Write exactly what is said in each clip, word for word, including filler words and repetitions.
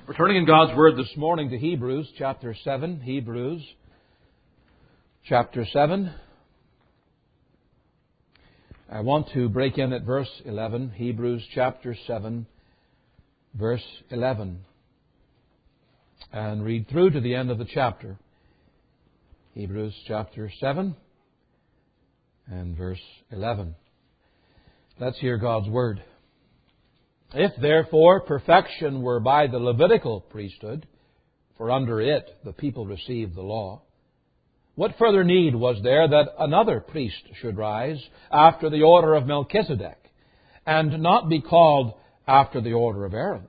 We're turning in God's Word this morning to Hebrews chapter seven. Hebrews chapter seven. I want to break in at verse eleven. Hebrews chapter seven, verse eleven. And read through to the end of the chapter. Hebrews chapter seven and verse eleven. Let's hear God's Word. If therefore perfection were by the Levitical priesthood, for under it the people received the law, what further need was there that another priest should rise after the order of Melchizedek, and not be called after the order of Aaron?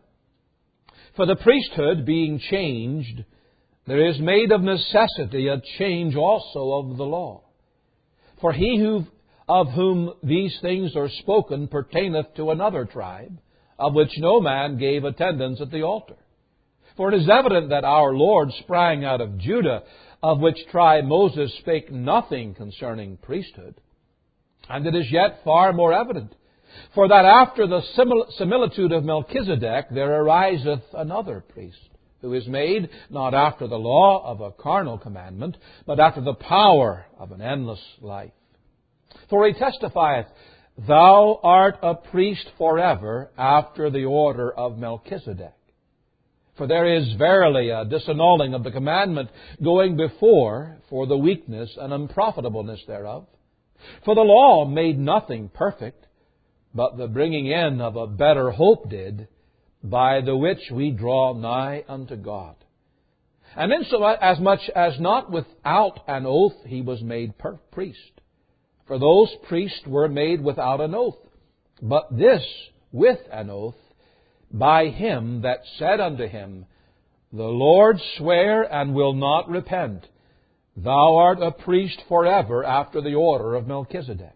For the priesthood being changed, there is made of necessity a change also of the law. For he who, of whom these things are spoken pertaineth to another tribe, of which no man gave attendance at the altar. For it is evident that our Lord sprang out of Judah, of which tribe Moses spake nothing concerning priesthood. And it is yet far more evident, for that after the similitude of Melchizedek there ariseth another priest, who is made not after the law of a carnal commandment, but after the power of an endless life. For he testifieth, Thou art a priest forever after the order of Melchizedek. For there is verily a disannulling of the commandment going before for the weakness and unprofitableness thereof. For the law made nothing perfect, but the bringing in of a better hope did, by the which we draw nigh unto God. And insomuch as not without an oath he was made per- priest. For those priests were made without an oath, but this with an oath, by him that said unto him, The Lord sware and will not repent, Thou art a priest forever after the order of Melchizedek.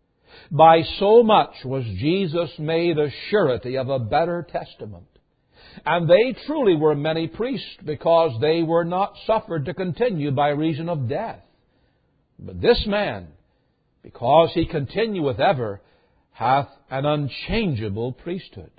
By so much was Jesus made a surety of a better testament. And they truly were many priests, because they were not suffered to continue by reason of death. But this man, because he continueth ever, hath an unchangeable priesthood.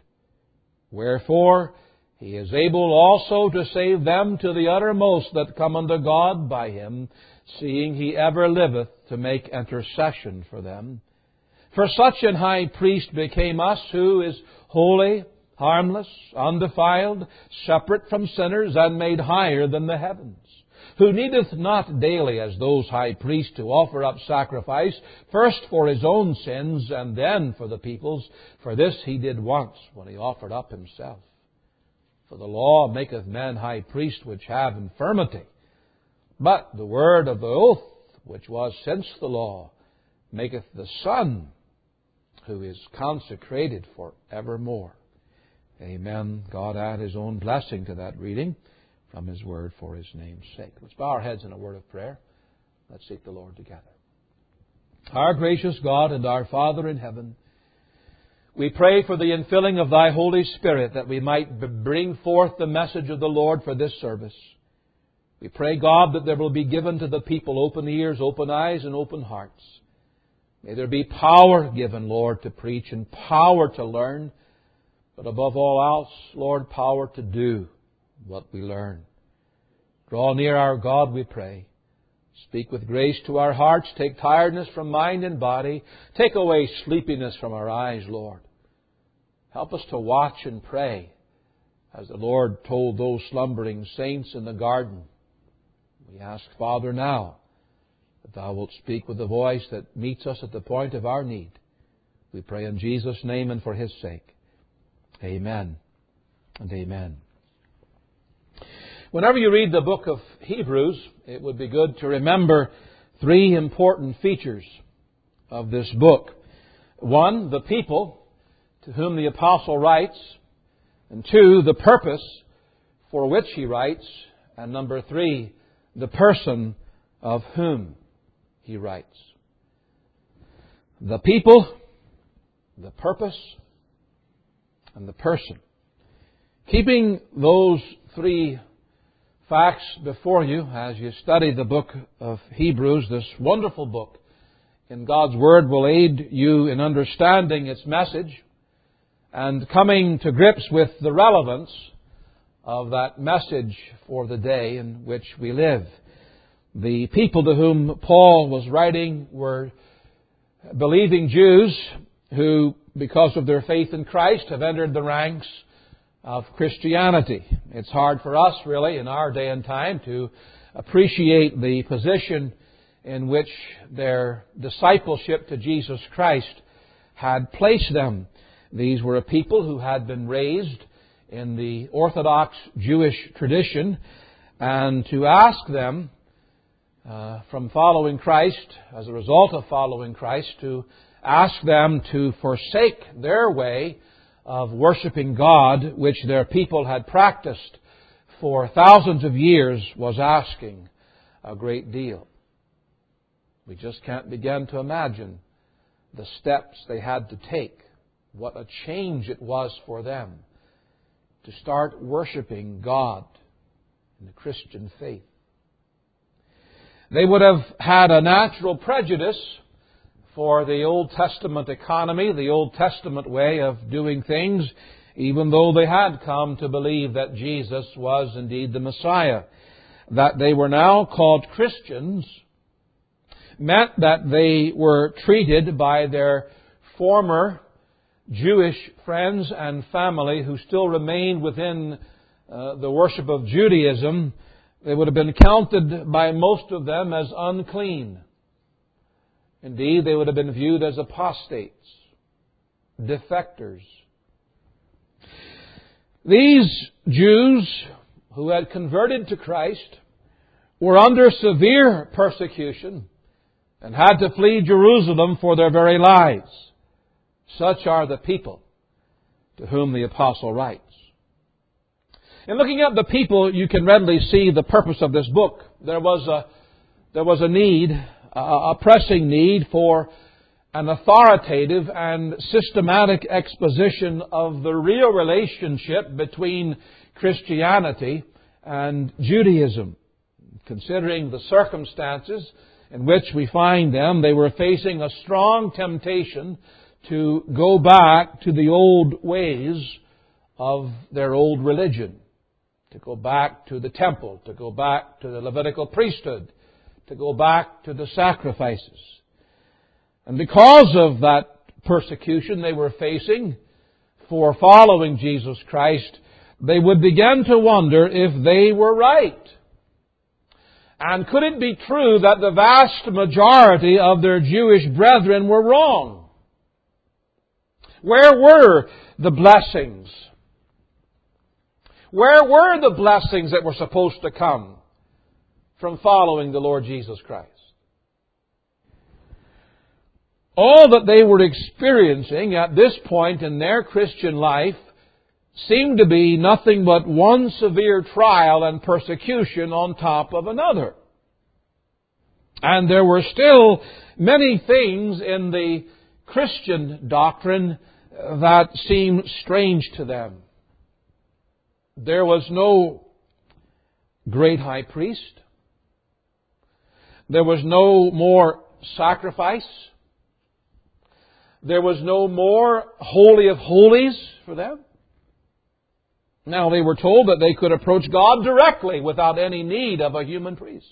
Wherefore he is able also to save them to the uttermost that come unto God by him, seeing he ever liveth to make intercession for them. For such an high priest became us, who is holy, harmless, undefiled, separate from sinners, and made higher than the heavens, who needeth not daily, as those high priests, to offer up sacrifice, first for his own sins, and then for the people's. For this he did once, when he offered up himself. For the law maketh men high priests which have infirmity. But the word of the oath, which was since the law, maketh the Son, who is consecrated for evermore. Amen. God add His own blessing to that reading from His Word for His name's sake. Let's bow our heads in a word of prayer. Let's seek the Lord together. Our gracious God and our Father in heaven, we pray for the infilling of Thy Holy Spirit, that we might bring forth the message of the Lord for this service. We pray, God, that there will be given to the people open ears, open eyes, and open hearts. May there be power given, Lord, to preach, and power to learn, but above all else, Lord, power to do what we learn. Draw near our God, we pray. Speak with grace to our hearts. Take tiredness from mind and body. Take away sleepiness from our eyes, Lord. Help us to watch and pray, as the Lord told those slumbering saints in the garden. We ask, Father, now that Thou wilt speak with a voice that meets us at the point of our need. We pray in Jesus' name and for His sake. Amen and amen. Whenever you read the book of Hebrews, it would be good to remember three important features of this book. One, the people to whom the apostle writes. And two, the purpose for which he writes. And number three, the person of whom he writes. The people, the purpose, and the person. Keeping those three facts before you as you study the book of Hebrews, this wonderful book in God's Word will aid you in understanding its message and coming to grips with the relevance of that message for the day in which we live. The people to whom Paul was writing were believing Jews who, because of their faith in Christ, have entered the ranks of Christianity. It's hard for us, really, in our day and time to appreciate the position in which their discipleship to Jesus Christ had placed them. These were a people who had been raised in the Orthodox Jewish tradition, and to ask them uh, from following Christ, as a result of following Christ, to ask them to forsake their way of worshiping God, which their people had practiced for thousands of years, was asking a great deal. We just can't begin to imagine the steps they had to take. What a change it was for them to start worshiping God in the Christian faith. They would have had a natural prejudice for the Old Testament economy, the Old Testament way of doing things, even though they had come to believe that Jesus was indeed the Messiah. That they were now called Christians meant that they were treated by their former Jewish friends and family who still remained within uh, the worship of Judaism. They would have been counted by most of them as unclean. Indeed, they would have been viewed as apostates, defectors. These Jews who had converted to Christ were under severe persecution and had to flee Jerusalem for their very lives. Such are the people to whom the apostle writes. In looking at the people, you can readily see the purpose of this book. There was a, there was a need, a, a pressing need for an authoritative and systematic exposition of the real relationship between Christianity and Judaism. Considering the circumstances in which we find them, they were facing a strong temptation to go back to the old ways of their old religion, to go back to the temple, to go back to the Levitical priesthood, to go back to the sacrifices. And because of that persecution they were facing for following Jesus Christ, they would begin to wonder if they were right. And could it be true that the vast majority of their Jewish brethren were wrong? Where were the blessings? Where were the blessings that were supposed to come from following the Lord Jesus Christ? All that they were experiencing at this point in their Christian life seemed to be nothing but one severe trial and persecution on top of another. And there were still many things in the Christian doctrine that seemed strange to them. There was no great high priest. There was no more sacrifice. There was no more holy of holies for them. Now they were told that they could approach God directly without any need of a human priest.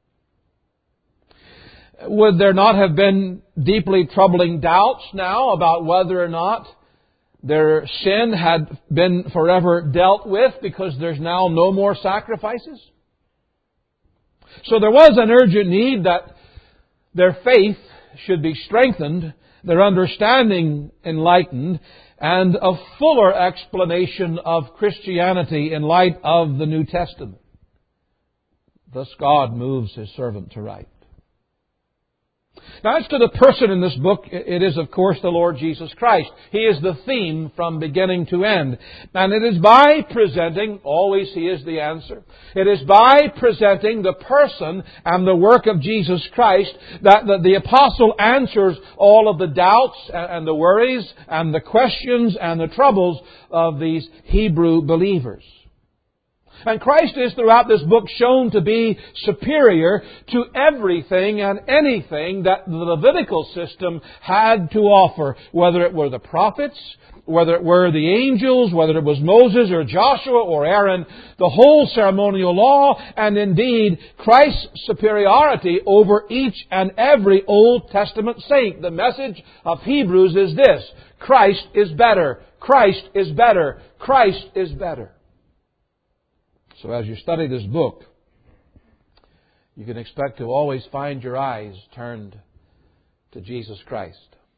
Would there not have been deeply troubling doubts now about whether or not their sin had been forever dealt with because there's now no more sacrifices? So there was an urgent need that their faith should be strengthened, their understanding enlightened, and a fuller explanation of Christianity in light of the New Testament. Thus God moves His servant to write. Now, as to the person in this book, it is, of course, the Lord Jesus Christ. He is the theme from beginning to end. And it is by presenting, always He is the answer, it is by presenting the person and the work of Jesus Christ that the, the Apostle answers all of the doubts and the worries and the questions and the troubles of these Hebrew believers. And Christ is throughout this book shown to be superior to everything and anything that the Levitical system had to offer, whether it were the prophets, whether it were the angels, whether it was Moses or Joshua or Aaron, the whole ceremonial law, and indeed Christ's superiority over each and every Old Testament saint. The message of Hebrews is this: Christ is better. Christ is better. Christ is better. So as you study this book, you can expect to always find your eyes turned to Jesus Christ.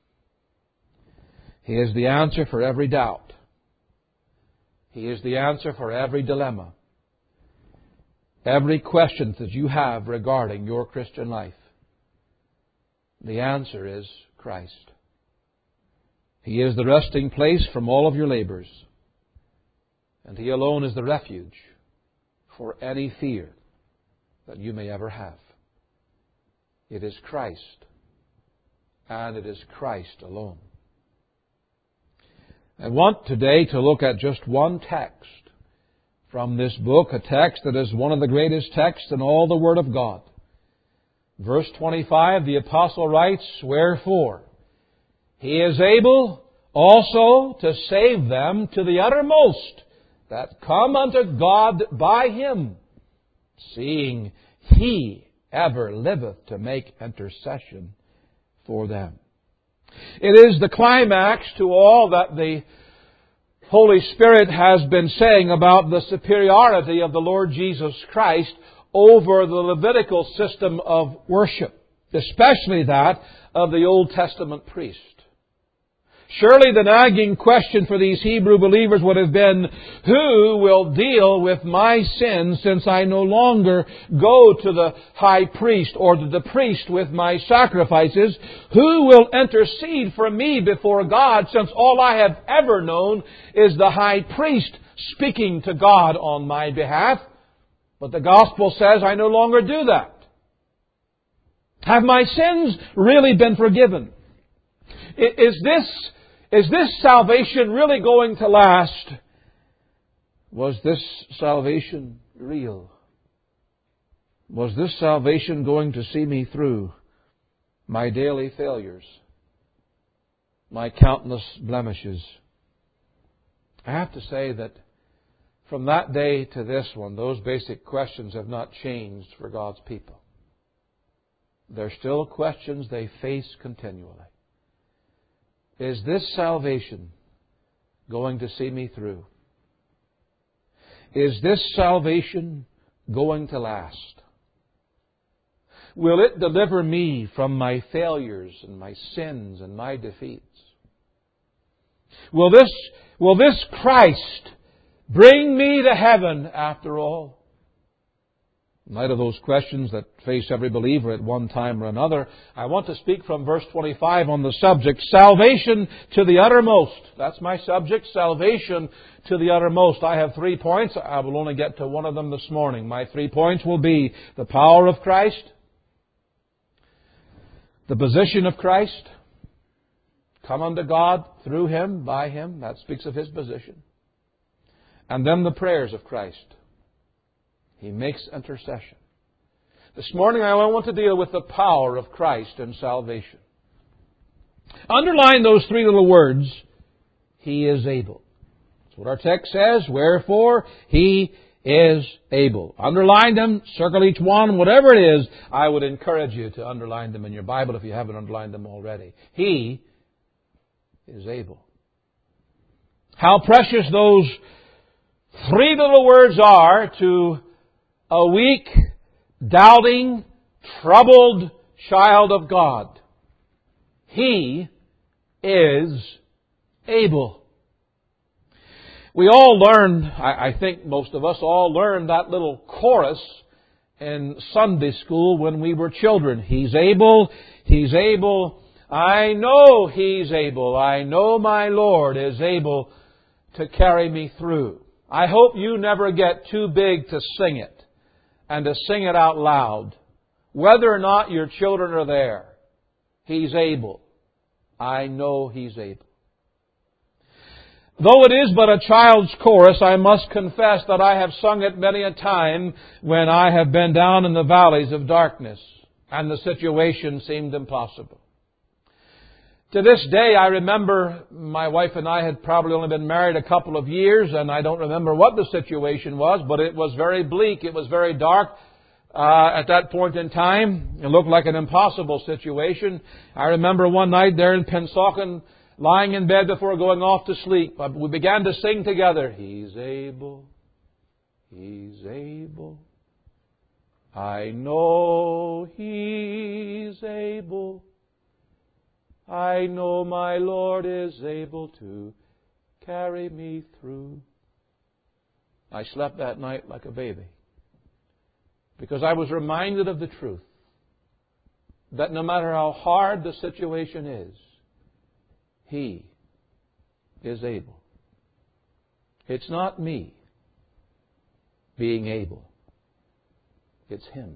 He is the answer for every doubt. He is the answer for every dilemma. Every question that you have regarding your Christian life. The answer is Christ. He is the resting place from all of your labors. And He alone is the refuge for any fear that you may ever have. It is Christ, and it is Christ alone. I want today to look at just one text from this book, a text that is one of the greatest texts in all the Word of God. Verse twenty-five, the Apostle writes, "Wherefore He is able also to save them to the uttermost that come unto God by Him, seeing He ever liveth to make intercession for them." It is the climax to all that the Holy Spirit has been saying about the superiority of the Lord Jesus Christ over the Levitical system of worship, especially that of the Old Testament priest. Surely the nagging question for these Hebrew believers would have been, who will deal with my sins since I no longer go to the high priest or to the priest with my sacrifices? Who will intercede for me before God since all I have ever known is the high priest speaking to God on my behalf? But the gospel says I no longer do that. Have my sins really been forgiven? Is this Is this salvation really going to last? Was this salvation real? Was this salvation going to see me through my daily failures, my countless blemishes? I have to say that from that day to this one, those basic questions have not changed for God's people. They're still questions they face continually. Is this salvation going to see me through? Is this salvation going to last? Will it deliver me from my failures and my sins and my defeats? Will this, will this Christ bring me to heaven after all? In light of those questions that face every believer at one time or another, I want to speak from verse twenty-five on the subject, salvation to the uttermost. That's my subject, salvation to the uttermost. I have three points. I will only get to one of them this morning. My three points will be the power of Christ, the position of Christ, come unto God through Him, by Him. That speaks of His position. And then the prayers of Christ. He makes intercession. This morning I want to deal with the power of Christ in salvation. Underline those three little words, He is able. That's what our text says. Wherefore, He is able. Underline them, circle each one, whatever it is. I would encourage you to underline them in your Bible if you haven't underlined them already. He is able. How precious those three little words are to a weak, doubting, troubled child of God. He is able. We all learn, I, I think most of us all learned that little chorus in Sunday school when we were children. He's able, He's able, I know He's able, I know my Lord is able to carry me through. I hope you never get too big to sing it. And to sing it out loud, whether or not your children are there. He's able. I know He's able. Though it is but a child's chorus, I must confess that I have sung it many a time when I have been down in the valleys of darkness and the situation seemed impossible. To this day, I remember my wife and I had probably only been married a couple of years, and I don't remember what the situation was, but it was very bleak. It was very dark uh, at that point in time. It looked like an impossible situation. I remember one night there in Pensauken, lying in bed before going off to sleep, we began to sing together, He's able, He's able. I know He's able. I know my Lord is able to carry me through. I slept that night like a baby because I was reminded of the truth that no matter how hard the situation is, He is able. It's not me being able. It's Him.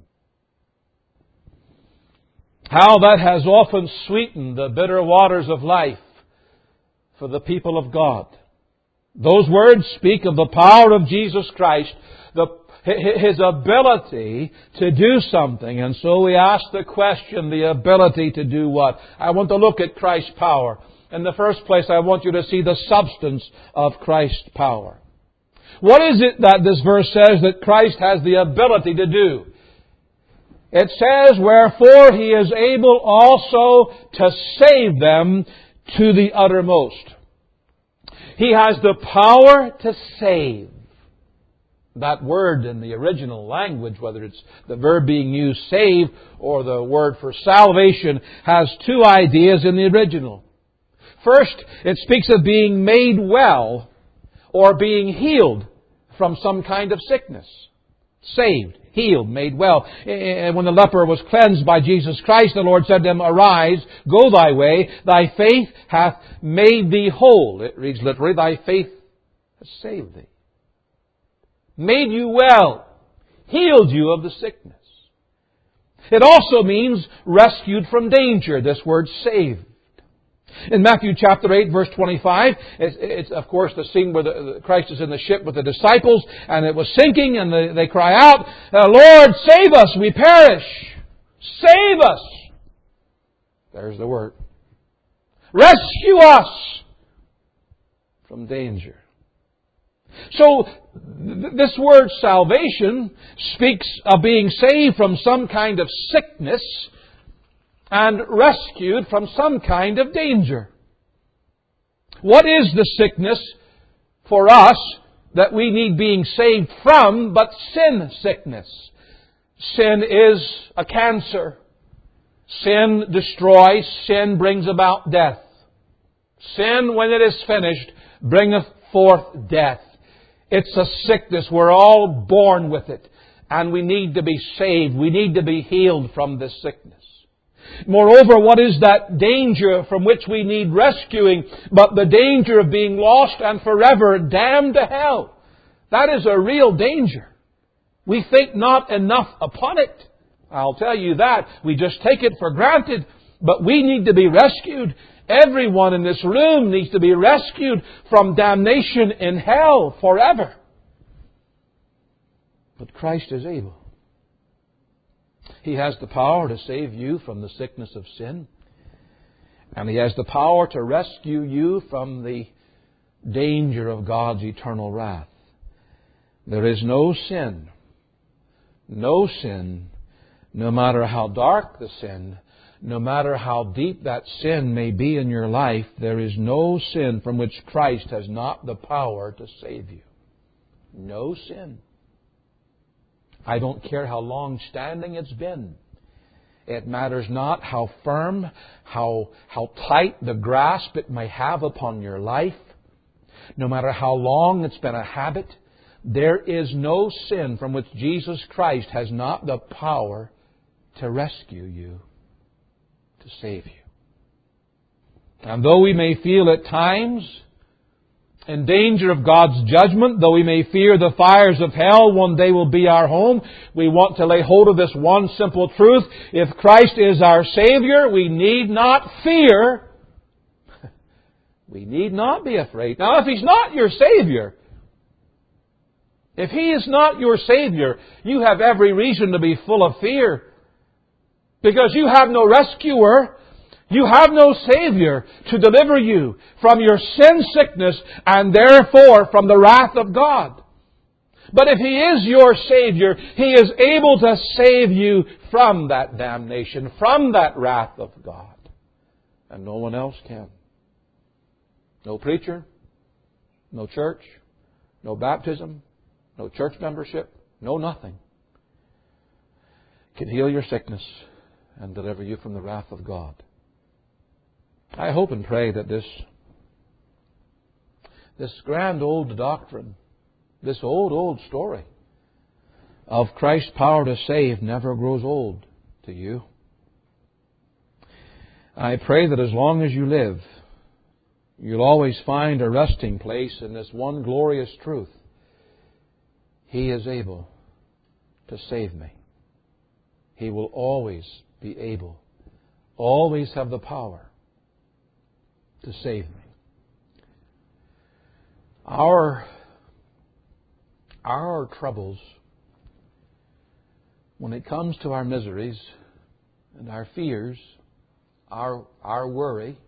How that has often sweetened the bitter waters of life for the people of God. Those words speak of the power of Jesus Christ, the, His ability to do something. And so we ask the question, the ability to do what? I want to look at Christ's power. In the first place, I want you to see the substance of Christ's power. What is it that this verse says that Christ has the ability to do? It says, wherefore He is able also to save them to the uttermost. He has the power to save. That word in the original language, whether it's the verb being used, save, or the word for salvation, has two ideas in the original. First, it speaks of being made well or being healed from some kind of sickness. Saved, healed, made well. When the leper was cleansed by Jesus Christ, the Lord said to him, arise, go thy way, thy faith hath made thee whole. It reads literally, thy faith has saved thee. Made you well, healed you of the sickness. It also means rescued from danger, this word saved. In Matthew chapter eight, verse twenty-five, it's, it's of course the scene where the, Christ is in the ship with the disciples, and it was sinking, and they, they cry out, Lord, save us, we perish. Save us. There's the word. Rescue us from danger. So, th- this word salvation speaks of being saved from some kind of sickness and rescued from some kind of danger. What is the sickness for us that we need being saved from but sin sickness? Sin is a cancer. Sin destroys. Sin brings about death. Sin, when it is finished, bringeth forth death. It's a sickness. We're all born with it. And we need to be saved. We need to be healed from this sickness. Moreover, what is that danger from which we need rescuing but the danger of being lost and forever damned to hell? That is a real danger. We think not enough upon it. I'll tell you that. We just take it for granted. But we need to be rescued. Everyone in this room needs to be rescued from damnation in hell forever. But Christ is able. He has the power to save you from the sickness of sin. And He has the power to rescue you from the danger of God's eternal wrath. There is no sin, no sin, no matter how dark the sin, no matter how deep that sin may be in your life, there is no sin from which Christ has not the power to save you. No sin. I don't care how long-standing it's been. It matters not how firm, how, how tight the grasp it may have upon your life. No matter how long it's been a habit, there is no sin from which Jesus Christ has not the power to rescue you, to save you. And though we may feel at times in danger of God's judgment, though we may fear the fires of hell one day will be our home, we want to lay hold of this one simple truth. If Christ is our Savior, we need not fear We need not be afraid. Now, if He's not your Savior, if He is not your Savior, you have every reason to be full of fear. Because you have no rescuer. You have no Savior to deliver you from your sin sickness and therefore from the wrath of God. But if He is your Savior, He is able to save you from that damnation, from that wrath of God. And no one else can. No preacher, no church, no baptism, no church membership, no nothing can heal your sickness and deliver you from the wrath of God. I hope and pray that this, this grand old doctrine, this old, old story of Christ's power to save never grows old to you. I pray that as long as you live, you'll always find a resting place in this one glorious truth. He is able to save me. He will always be able, always have the power to save me. Our, our troubles, when it comes to our miseries and our fears, our, our worry.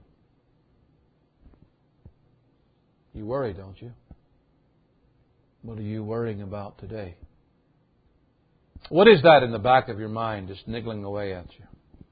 You worry, don't you? What are you worrying about today? What is that in the back of your mind just niggling away at you?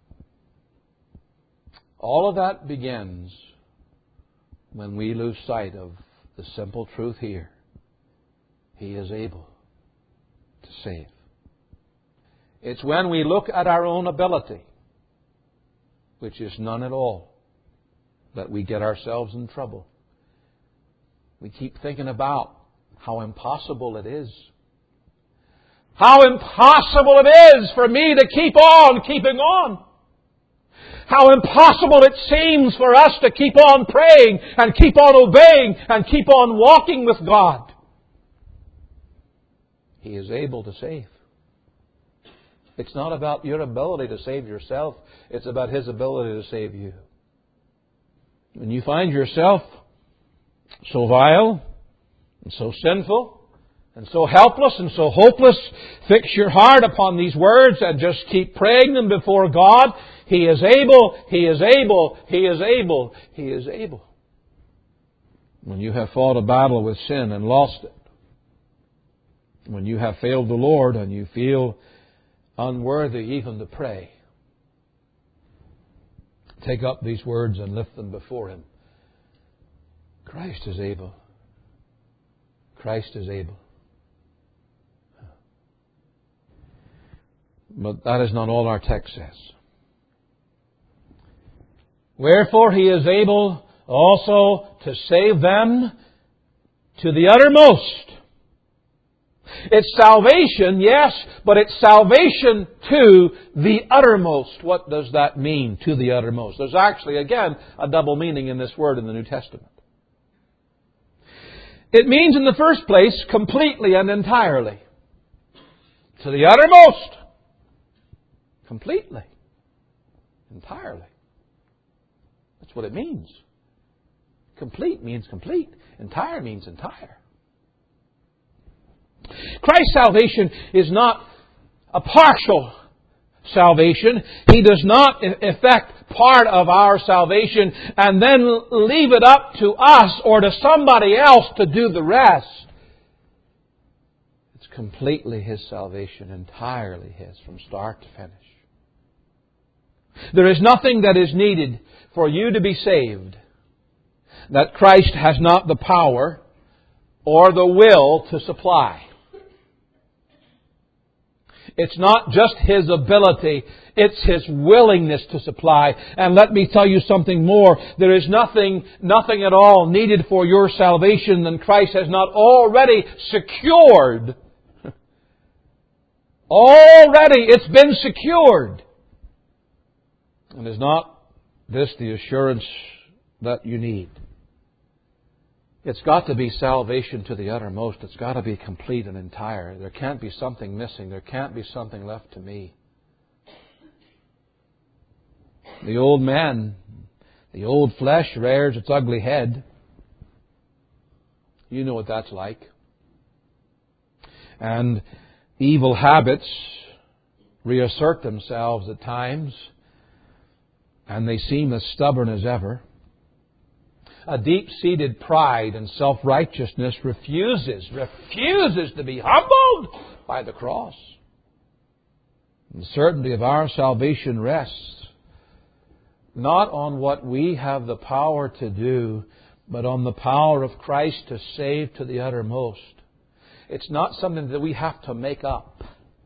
All of that begins when we lose sight of the simple truth here. He is able to save. It's when we look at our own ability, which is none at all, that we get ourselves in trouble. We keep thinking about how impossible it is. How impossible it is for me to keep on keeping on. How impossible it seems for us to keep on praying and keep on obeying and keep on walking with God. He is able to save. It's not about your ability to save yourself. It's about His ability to save you. When you find yourself so vile and so sinful and so helpless and so hopeless, fix your heart upon these words and just keep praying them before God. He is able, He is able, He is able, He is able. When you have fought a battle with sin and lost it, when you have failed the Lord and you feel unworthy even to pray, take up these words and lift them before Him. Christ is able. Christ is able. But that is not all our text says. Wherefore He is able also to save them to the uttermost. It's salvation, yes, but it's salvation to the uttermost. What does that mean, to the uttermost? There's actually, again, a double meaning in this word in the New Testament. It means, in the first place, completely and entirely. To the uttermost. Completely. Entirely. That's what it means. Complete means complete. Entire means entire. Christ's salvation is not a partial salvation. He does not effect part of our salvation and then leave it up to us or to somebody else to do the rest. It's completely His salvation, entirely His, from start to finish. There is nothing that is needed for you to be saved that Christ has not the power or the will to supply. It's not just His ability, it's His willingness to supply. And let me tell you something more. There is nothing, nothing at all needed for your salvation than Christ has not already secured. Already it's been secured. And is not this the assurance that you need? It's got to be salvation to the uttermost. It's got to be complete and entire. There can't be something missing. There can't be something left to me. The old man, The old flesh rears its ugly head. You know what that's like. And evil habits reassert themselves at times, and they seem as stubborn as ever. A deep-seated pride and self-righteousness refuses, refuses to be humbled by the cross. And the certainty of our salvation rests not on what we have the power to do, but on the power of Christ to save to the uttermost. It's not something that we have to make up,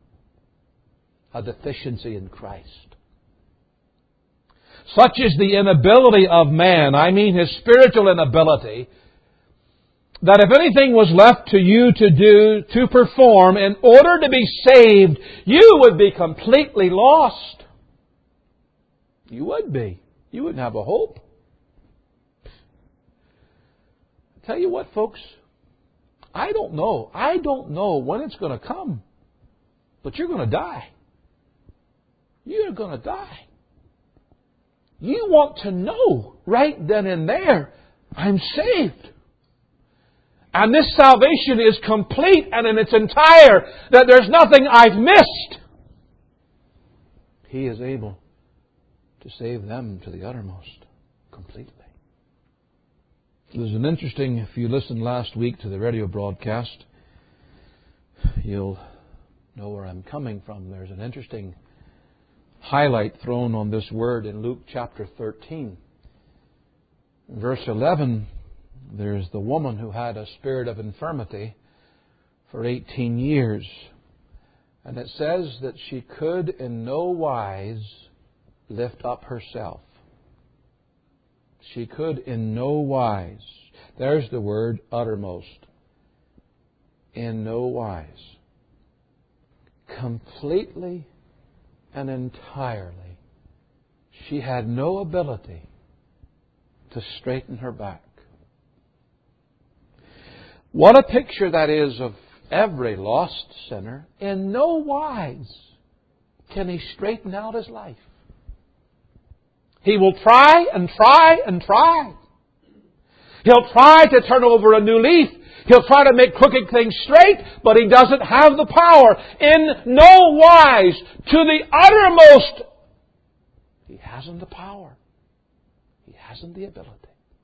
a deficiency in Christ. Such is the inability of man, I mean his spiritual inability, that if anything was left to you to do, to perform, in order to be saved, you would be completely lost. You would be. You wouldn't have a hope. I tell you what, folks, I don't know. I don't know when it's going to come. But you're going to die. You're going to die. You want to know right then and there, I'm saved. And this salvation is complete and in its entire, that there's nothing I've missed. He is able to save them to the uttermost, completely. There's an interesting, if you listened last week to the radio broadcast, you'll know where I'm coming from. There's an interesting highlight thrown on this word in Luke chapter thirteen. In verse eleven, there's the woman who had a spirit of infirmity for eighteen years. And it says that she could in no wise lift up herself. She could in no wise. There's the word uttermost. In no wise. Completely and entirely, she had no ability to straighten her back. What a picture that is of every lost sinner. In no wise can he straighten out his life. He will try and try and try. He'll try to turn over a new leaf. He'll try to make crooked things straight, but he doesn't have the power. In no wise, to the uttermost, he hasn't the power. He hasn't the ability.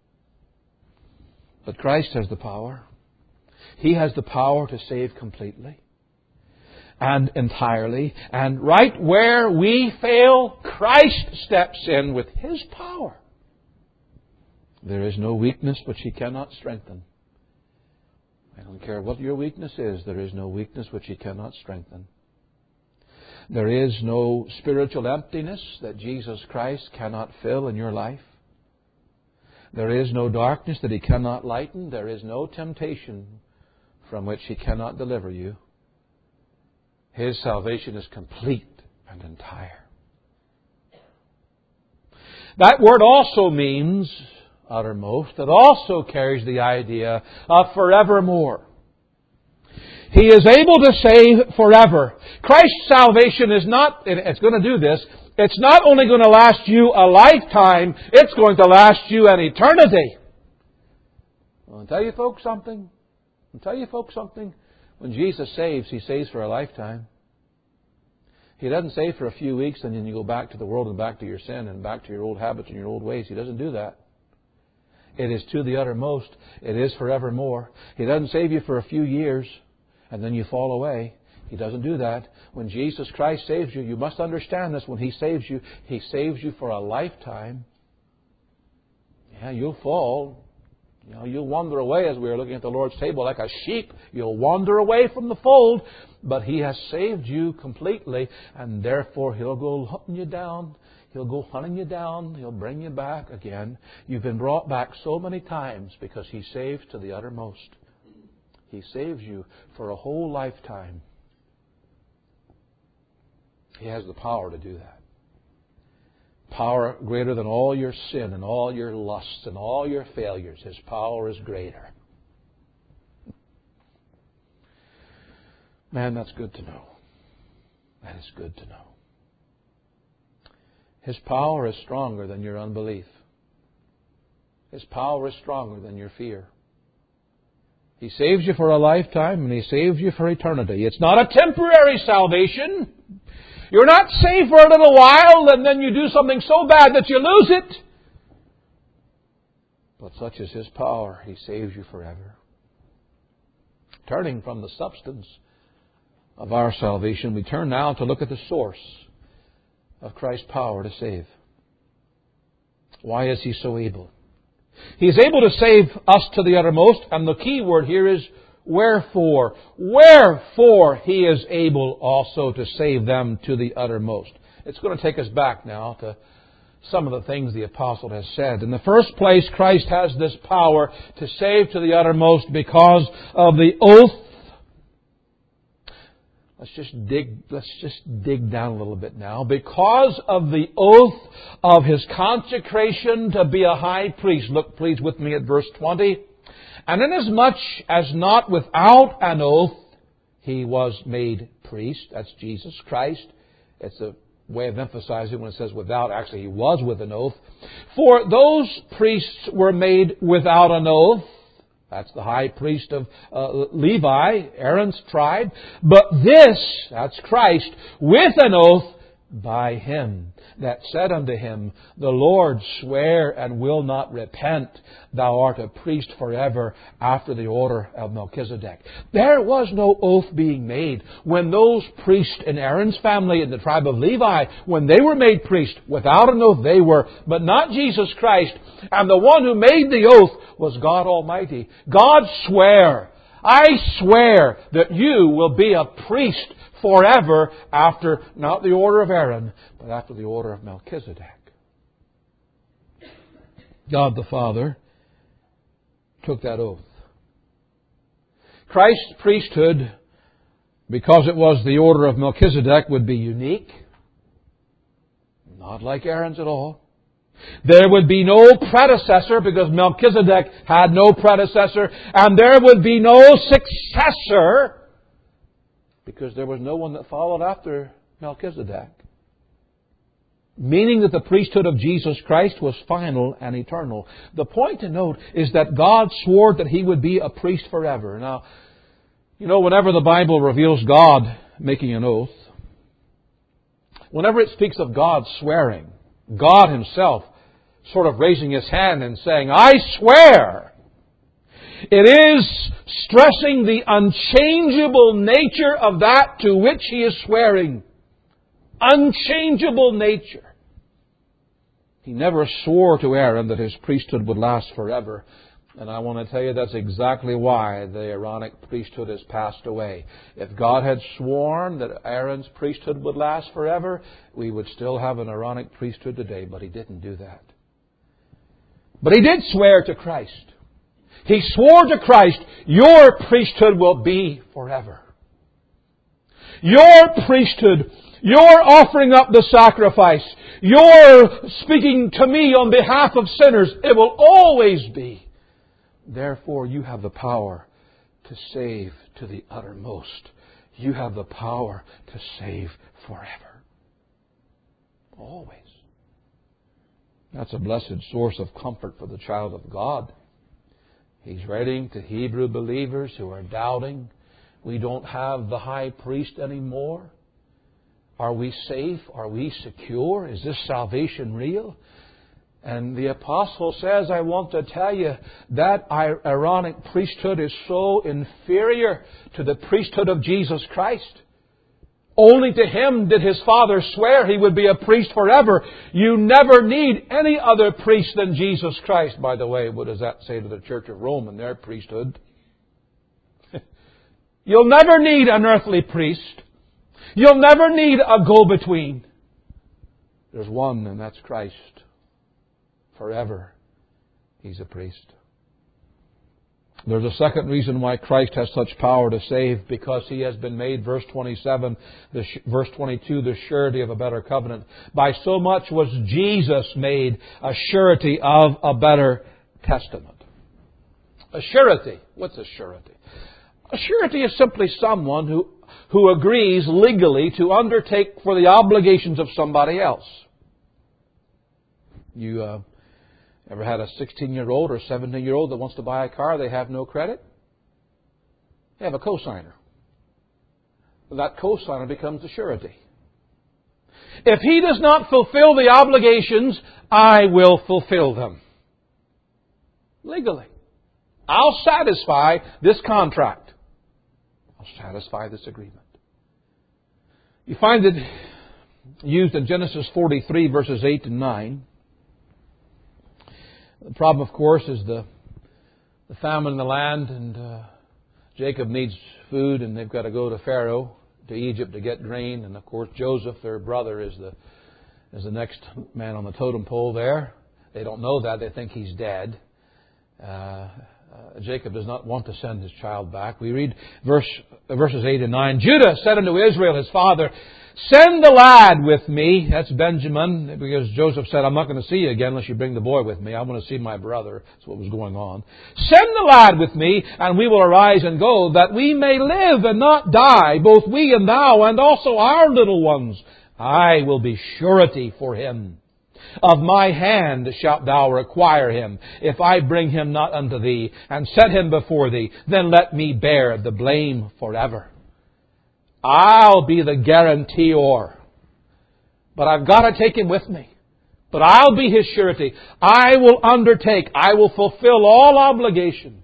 But Christ has the power. He has the power to save completely and entirely. And right where we fail, Christ steps in with His power. There is no weakness which He cannot strengthen. I don't care what your weakness is, there is no weakness which He cannot strengthen. There is no spiritual emptiness that Jesus Christ cannot fill in your life. There is no darkness that He cannot lighten. There is no temptation from which He cannot deliver you. His salvation is complete and entire. That word also means uttermost. It also carries the idea of forevermore. He is able to save forever. Christ's salvation is not, it's going to do this, it's not only going to last you a lifetime, it's going to last you an eternity. I'll tell you folks something. I'll tell you folks something. When Jesus saves, He saves for a lifetime. He doesn't save for a few weeks and then you go back to the world and back to your sin and back to your old habits and your old ways. He doesn't do that. It is to the uttermost. It is forevermore. He doesn't save you for a few years and then you fall away. He doesn't do that. When Jesus Christ saves you, you must understand this. When He saves you, He saves you for a lifetime. Yeah, you'll fall. You know, you'll wander away as we were looking at the Lord's table like a sheep. You'll wander away from the fold. But He has saved you completely, and therefore He'll go hunting you down. He'll go hunting you down. He'll bring you back again. You've been brought back so many times because He saves to the uttermost. He saves you for a whole lifetime. He has the power to do that. Power greater than all your sin and all your lusts and all your failures. His power is greater. Man, that's good to know. That is good to know. His power is stronger than your unbelief. His power is stronger than your fear. He saves you for a lifetime and He saves you for eternity. It's not a temporary salvation. You're not saved for a little while and then you do something so bad that you lose it. But such is His power. He saves you forever. Turning from the substance of our salvation, we turn now to look at the source of Christ's power to save. Why is He so able? He is able to save us to the uttermost, and the key word here is wherefore. Wherefore He is able also to save them to the uttermost. It's going to take us back now to some of the things the apostle has said. In the first place, Christ has this power to save to the uttermost because of the oath. Let's just dig, let's just dig down a little bit now. Because of the oath of His consecration to be a high priest. Look please with me at verse twenty. And inasmuch as not without an oath He was made priest. That's Jesus Christ. It's a way of emphasizing when it says without. Actually, He was with an oath. For those priests were made without an oath. That's the high priest of uh, Levi, Aaron's tribe. But this, that's Christ, with an oath by Him that said unto Him, the Lord swear and will not repent. Thou art a priest forever after the order of Melchizedek. There was no oath being made when those priests in Aaron's family in the tribe of Levi, when they were made priests, without an oath they were, but not Jesus Christ. And the one who made the oath was God Almighty. God sware, I swear that you will be a priest forever after, not the order of Aaron, but after the order of Melchizedek. God the Father took that oath. Christ's priesthood, because it was the order of Melchizedek, would be unique. Not like Aaron's at all. There would be no predecessor because Melchizedek had no predecessor. And there would be no successor because there was no one that followed after Melchizedek. Meaning that the priesthood of Jesus Christ was final and eternal. The point to note is that God swore that He would be a priest forever. Now, you know, whenever the Bible reveals God making an oath, whenever it speaks of God swearing, God Himself sort of raising His hand and saying, I swear, it is stressing the unchangeable nature of that to which He is swearing. Unchangeable nature. He never swore to Aaron that his priesthood would last forever. And I want to tell you that's exactly why the Aaronic priesthood has passed away. If God had sworn that Aaron's priesthood would last forever, we would still have an Aaronic priesthood today, but He didn't do that. But He did swear to Christ. He swore to Christ, your priesthood will be forever. Your priesthood, your offering up the sacrifice, your speaking to me on behalf of sinners, it will always be. Therefore, you have the power to save to the uttermost. You have the power to save forever. Always. That's a blessed source of comfort for the child of God. He's writing to Hebrew believers who are doubting. We don't have the high priest anymore. Are we safe? Are we secure? Is this salvation real? And the apostle says, I want to tell you, that Aaronic priesthood is so inferior to the priesthood of Jesus Christ. Only to Him did His Father swear He would be a priest forever. You never need any other priest than Jesus Christ. By the way, what does that say to the Church of Rome and their priesthood? You'll never need an earthly priest. You'll never need a go-between. There's one, and that's Christ. Forever, He's a priest. There's a second reason why Christ has such power to save, because He has been made, verse twenty-seven, the, verse twenty-two, the surety of a better covenant. By so much was Jesus made a surety of a better testament. A surety. What's a surety? A surety is simply someone who, who agrees legally to undertake for the obligations of somebody else. You, uh, Ever had a sixteen-year-old or seventeen-year-old that wants to buy a car? They have no credit. They have a cosigner. That cosigner becomes the surety. If he does not fulfill the obligations, I will fulfill them. Legally. I'll satisfy this contract. I'll satisfy this agreement. You find it used in Genesis forty-three, verses eight and nine. The problem, of course, is the, the famine in the land, and uh, Jacob needs food, and they've got to go to Pharaoh, to Egypt, to get grain. And, of course, Joseph, their brother, is the is the next man on the totem pole there. They don't know that. They think he's dead. Uh, uh, Jacob does not want to send his child back. We read verse uh, verses eight and nine. Judah said unto Israel, his father, send the lad with me. That's Benjamin, because Joseph said, I'm not going to see you again unless you bring the boy with me. I want to see my brother. That's what was going on. Send the lad with me, and we will arise and go, that we may live and not die, both we and thou, and also our little ones. I will be surety for him. Of my hand shalt thou require him. If I bring him not unto thee, and set him before thee, then let me bear the blame forever. I'll be the guarantor. But I've got to take him with me. But I'll be his surety. I will undertake. I will fulfill all obligations.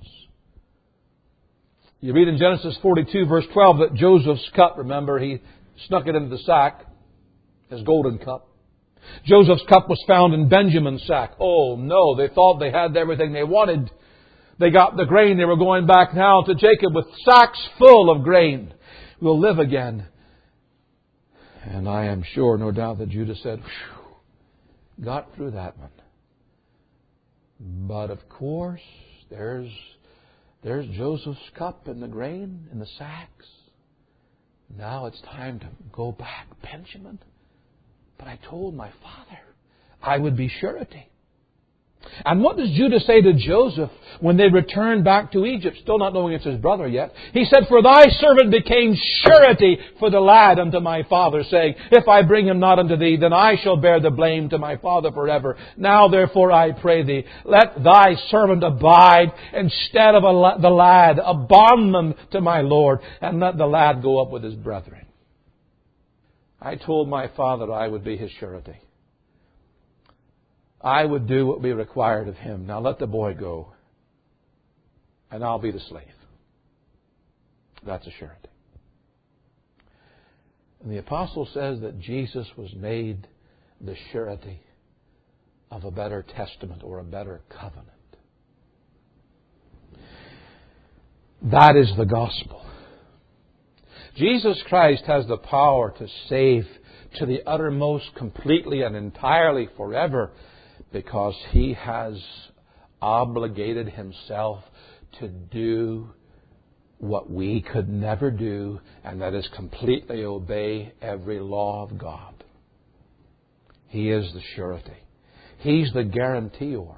You read in Genesis forty-two, verse twelve, that Joseph's cup, remember, he snuck it into the sack, his golden cup. Joseph's cup was found in Benjamin's sack. Oh no, they thought they had everything they wanted. They got the grain. They were going back now to Jacob with sacks full of grain. We'll live again. And I am sure, no doubt, that Judah said, whew, got through that one. But of course, there's there's Joseph's cup and the grain in the sacks. Now it's time to go back. Benjamin, but I told my father I would be surety. And what does Judah say to Joseph when they return back to Egypt, still not knowing it's his brother yet? He said, for thy servant became surety for the lad unto my father, saying, if I bring him not unto thee, then I shall bear the blame to my father forever. Now therefore I pray thee, let thy servant abide instead of a, the lad, a bondman to my Lord, and let the lad go up with his brethren. I told my father I would be his surety. I would do what we required of him. Now let the boy go, and I'll be the slave. That's a surety. And the apostle says that Jesus was made the surety of a better testament or a better covenant. That is the gospel. Jesus Christ has the power to save to the uttermost, completely and entirely forever, because He has obligated Himself to do what we could never do, and that is completely obey every law of God. He is the surety. He's the guarantor.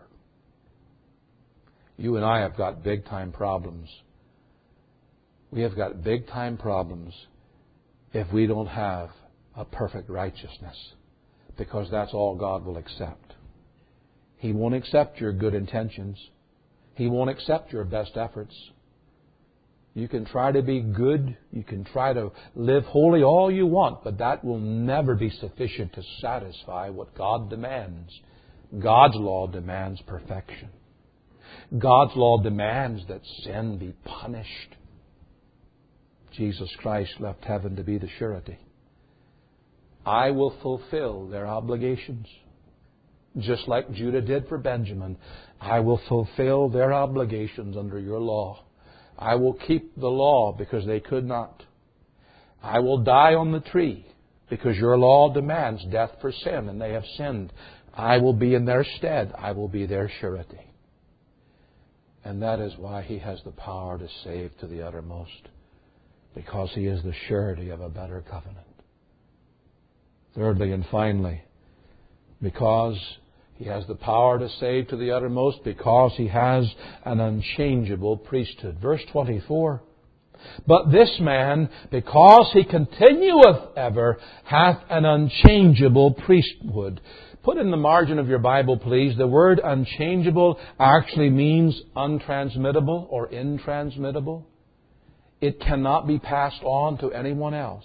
You and I have got big-time problems. We have got big-time problems if we don't have a perfect righteousness, because that's all God will accept. He won't accept your good intentions. He won't accept your best efforts. You can try to be good. You can try to live holy all you want, but that will never be sufficient to satisfy what God demands. God's law demands perfection. God's law demands that sin be punished. Jesus Christ left heaven to be the surety. I will fulfill their obligations. Just like Judah did for Benjamin, I will fulfill their obligations under your law. I will keep the law because they could not. I will die on the tree because your law demands death for sin, and they have sinned. I will be in their stead. I will be their surety. And that is why He has the power to save to the uttermost, because He is the surety of a better covenant. Thirdly and finally, because He has the power to save to the uttermost, because He has an unchangeable priesthood. Verse twenty-four, but this man, because he continueth ever, hath an unchangeable priesthood. Put in the margin of your Bible, please, the word unchangeable actually means untransmittable or intransmittable. It cannot be passed on to anyone else.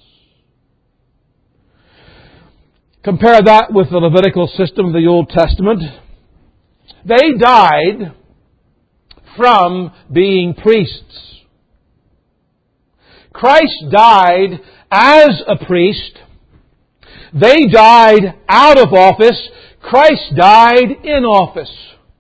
Compare that with the Levitical system of the Old Testament. They died from being priests. Christ died as a priest. They died out of office. Christ died in office.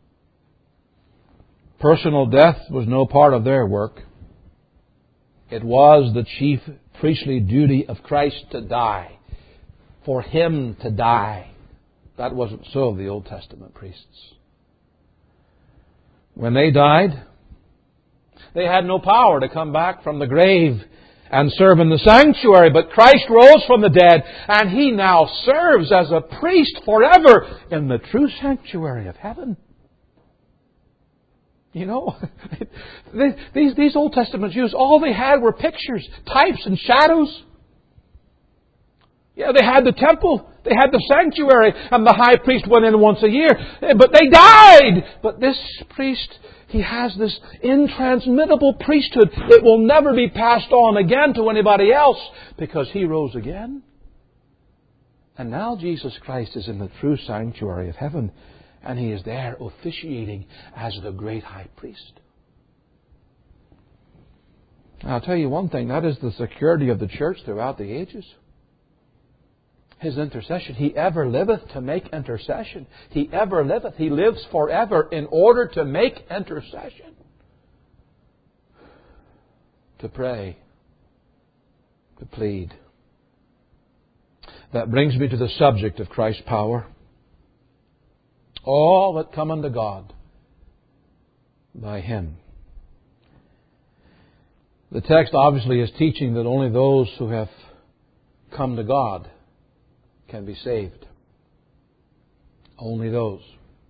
Personal death was no part of their work. It was the chief priestly duty of Christ to die. For Him to die. That wasn't so of the Old Testament priests. When they died, they had no power to come back from the grave and serve in the sanctuary. But Christ rose from the dead, and He now serves as a priest forever in the true sanctuary of heaven. You know, these, these Old Testament Jews, all they had were pictures, types and shadows. Yeah, they had the temple, they had the sanctuary, and the high priest went in once a year. But they died! But this priest, he has this intransmittable priesthood. It will never be passed on again to anybody else because He rose again. And now Jesus Christ is in the true sanctuary of heaven, and He is there officiating as the great high priest. Now, I'll tell you one thing, that is the security of the church throughout the ages. His intercession. He ever liveth to make intercession. He ever liveth. He lives forever in order to make intercession. To pray. To plead. That brings me to the subject of Christ's power. All that come unto God by Him. The text obviously is teaching that only those who have come to God can be saved. Only those.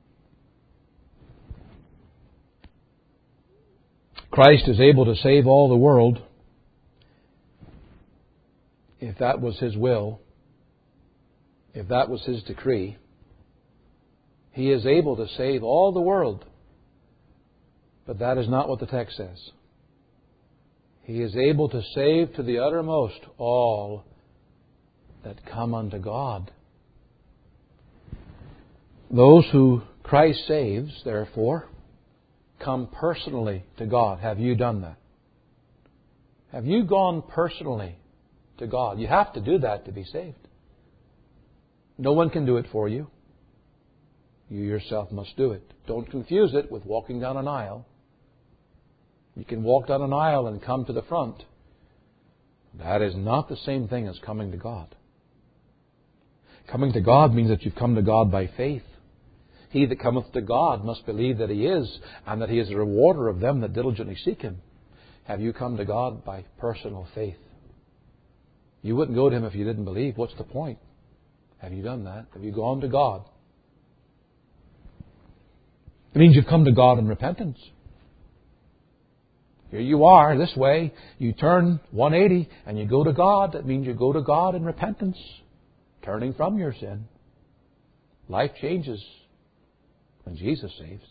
Christ is able to save all the world if that was His will, if that was His decree. He is able to save all the world. But that is not what the text says. He is able to save to the uttermost all that come unto God. Those who Christ saves, therefore, come personally to God. Have you done that? Have you gone personally to God? You have to do that to be saved. No one can do it for you. You yourself must do it. Don't confuse it with walking down an aisle. You can walk down an aisle and come to the front. That is not the same thing as coming to God. Coming to God means that you've come to God by faith. He that cometh to God must believe that He is, and that He is a rewarder of them that diligently seek Him. Have you come to God by personal faith? You wouldn't go to Him if you didn't believe. What's the point? Have you done that? Have you gone to God? It means you've come to God in repentance. Here you are, this way. You turn one eighty and you go to God. That means you go to God in repentance. Turning from your sin. Life changes when Jesus saves.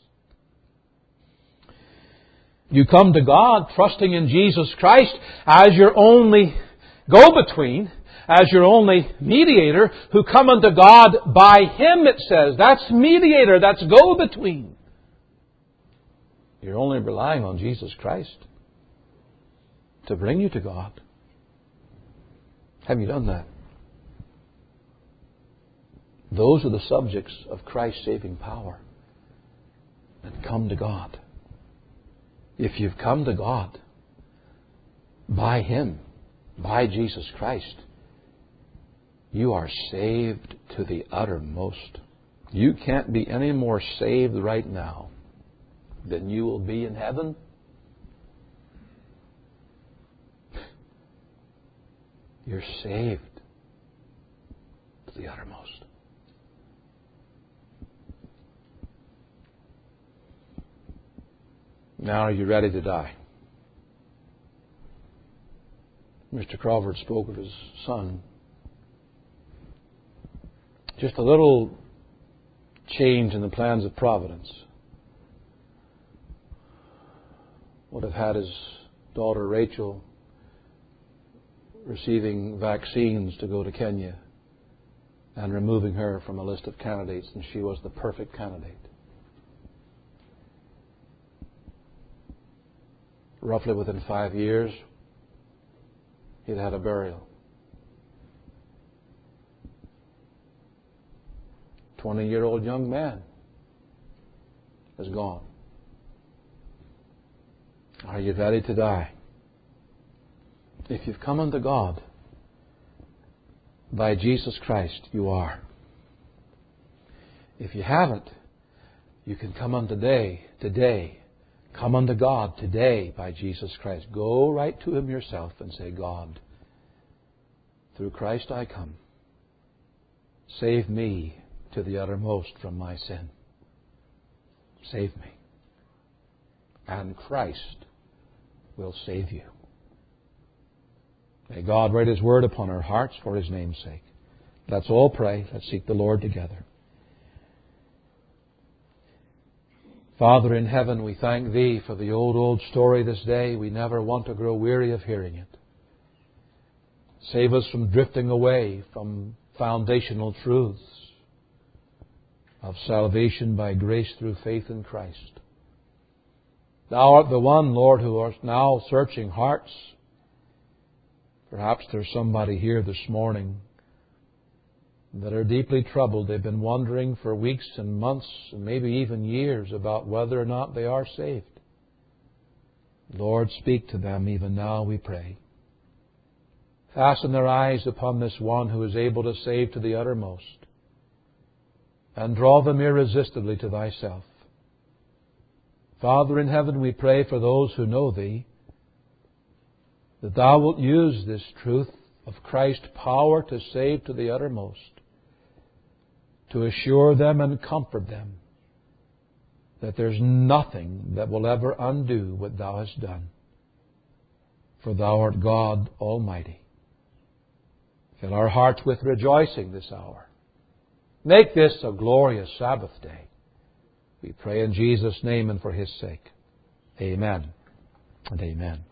You come to God trusting in Jesus Christ as your only go-between, as your only mediator, who come unto God by Him, it says. That's mediator, that's go-between. You're only relying on Jesus Christ to bring you to God. Have you done that? Those are the subjects of Christ's saving power that come to God. If you've come to God by Him, by Jesus Christ, you are saved to the uttermost. You can't be any more saved right now than you will be in heaven. You're saved to the uttermost. Now are you ready to die? Mister Crawford spoke of his son. Just a little change in the plans of providence, would have had his daughter Rachel receiving vaccines to go to Kenya and removing her from a list of candidates, and she was the perfect candidate. Roughly within five years, he'd had a burial. Twenty-year-old young man is gone. Are you ready to die? If you've come unto God by Jesus Christ, you are. If you haven't, you can come unto today, today. Come unto God today by Jesus Christ. Go right to Him yourself and say, God, through Christ I come. Save me to the uttermost from my sin. Save me. And Christ will save you. May God write His word upon our hearts for His name's sake. Let's all pray. Let's seek the Lord together. Father in heaven, we thank Thee for the old, old story this day. We never want to grow weary of hearing it. Save us from drifting away from foundational truths of salvation by grace through faith in Christ. Thou art the one, Lord, who art now searching hearts. Perhaps there's somebody here this morning that are deeply troubled. They've been wondering for weeks and months and maybe even years about whether or not they are saved. Lord, speak to them even now, we pray. Fasten their eyes upon this one who is able to save to the uttermost, and draw them irresistibly to Thyself. Father in heaven, we pray for those who know Thee, that Thou wilt use this truth of Christ's power to save to the uttermost, to assure them and comfort them that there's nothing that will ever undo what Thou hast done. For Thou art God Almighty. Fill our hearts with rejoicing this hour. Make this a glorious Sabbath day. We pray in Jesus' name and for His sake. Amen and amen.